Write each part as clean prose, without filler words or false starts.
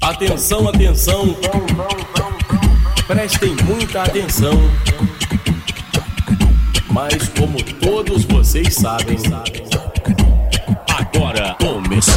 Atenção, atenção, prestem muita atenção. Mas como todos vocês sabem, agora começou.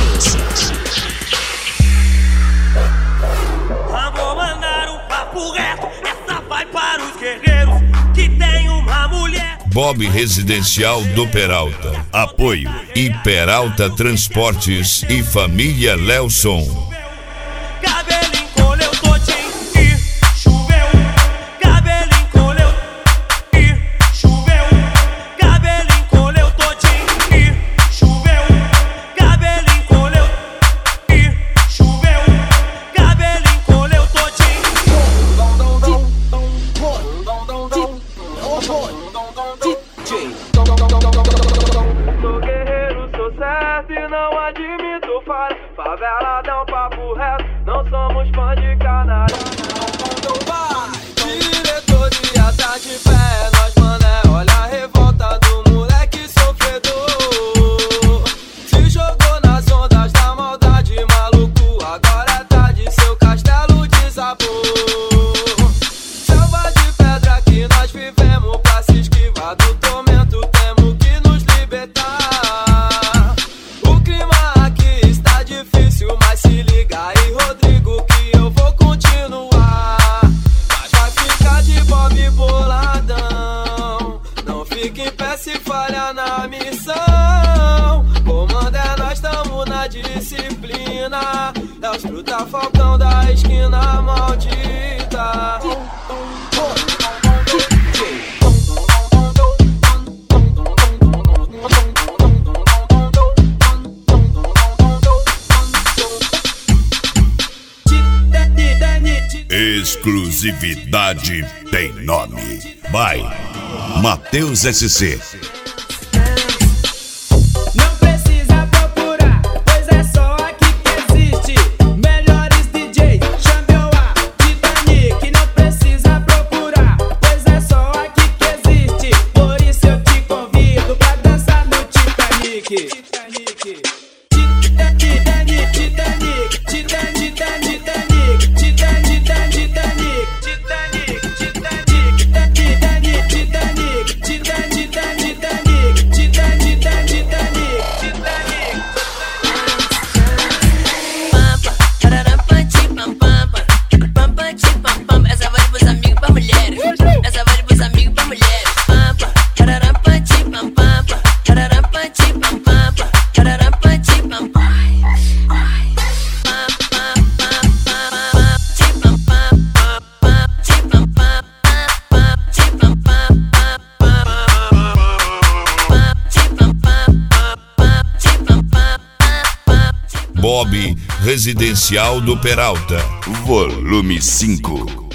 Vou mandar um papo reto, essa vai para os guerreiros que tem uma mulher. Bob Residencial do Peralta. Apoio e Peralta Transportes e Família Lelson. Cabelo encolheu todinho e choveu. Cabelo encolheu e choveu. Cabelo encolheu todinho e choveu. Cabelo encolheu e choveu. Cabelo encolheu todinho. Sou guerreiro, sou certo e não admito falha. Favela dá um papo reto, não somos fã de canalha. Diretoria tá de pé, nós mané, olha a revolta do moleque sofredor. Se jogou nas ondas da maldade, maluco, agora tá de seu castelo desabou. Selva de pedra que nós vivemos, pra se esquivar do tormento temos que nos libertar. O clima aqui está difícil, mas se liga aí, Rodrigo, que eu vou continuar. Mas vai ficar de Bob boladão, não fique em pé se falha na missão. Comando é nós, tamo na disciplina. É os truta falcão da esquina maldita. Exclusividade tem nome. By Matheus SC. Não precisa procurar, pois é só aqui que existe. Melhores DJs, champion A, Titanic. Não precisa procurar, pois é só aqui que existe. Por isso eu te convido pra dançar no Titanic. Titanic, Titanic, Titanic, Titanic, Bob Residencial do Peralta. Volume 5.